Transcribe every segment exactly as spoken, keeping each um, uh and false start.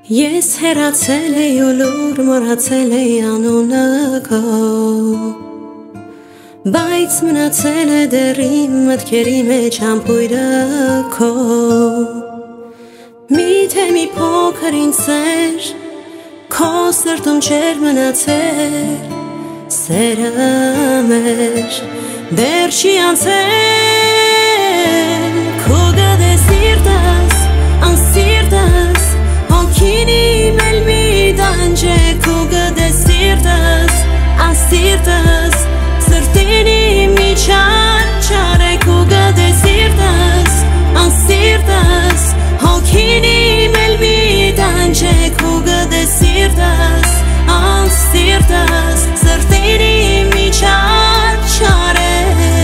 Ես հեռացել էի ու լուր մոռացել էի անունը քո, բայց մնացել է դեռ իմ մտքերի մեջ համբույրը քո։ Միթե մի փոքր ինձ սեր քո սրտում չէր մնացել, սերը մեր դեռ չի անցել, քո գդե սիրտս, անսիրտս հոգին իմ էլ մի տանջ է, քո գդե սիրտս, անսիրտս սրտին իմ մի չար-չար է, քո գդե սիրտս, անսիրտս հոգին իմ էլ մի տանջ է, քո գդե սիրտս, անսիրտս սրտին իմ մի չար-չար է։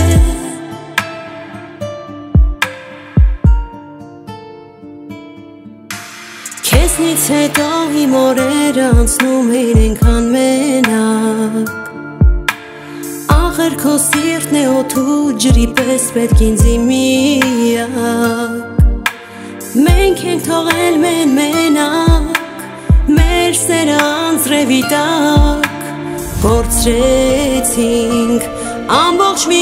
Քեզնից հետո իմ օրերը անցնում էին այնքան մենակ, ախր քո սիրտն է օդու ջրի պես պետք ինձ միակ։ Մենք ենք թողել մեն մենակ, մեր սերը անձրևի տակ, կորցրեցինք ամբողջ մի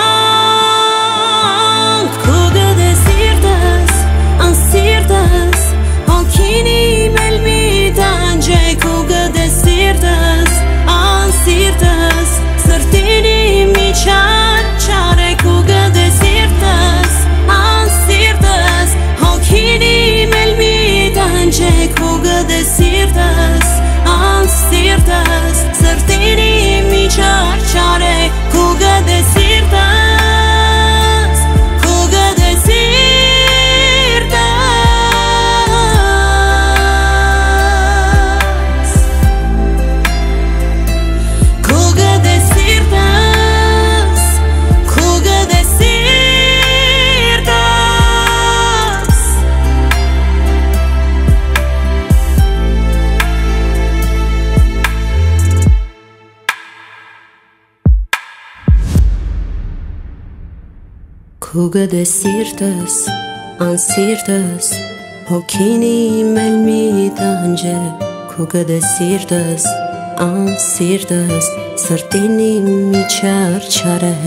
կյանք, քո գդե սիրտս, անսիրտս հոգին իմ էլ մի տանջ է, քո գդե սիրտս, անսիրտս սրտին իմ մի չար-չար է, քո գդե սիրտս, անսիրտս հոգին իմ էլ մի տանջ է, քո գդե սիրտս, անսիրտս սրտին իմ մի չար-չար է, քո գդե սիրտս, քո գդե սիրտս, քո գդե սիրտս, քո գդե սիրտս։ Քո գդե սիրտս, անսիրտս հոգին իմ էլ մի տանջ է, քո գդե սիրտս, անսիրտս սրտին իմ մի չար-չար է։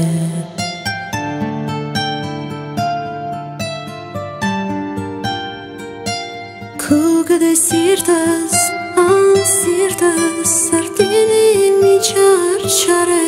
Քո գդե սիրտս, անսիրտս սրտին իմ մի չար-չար է։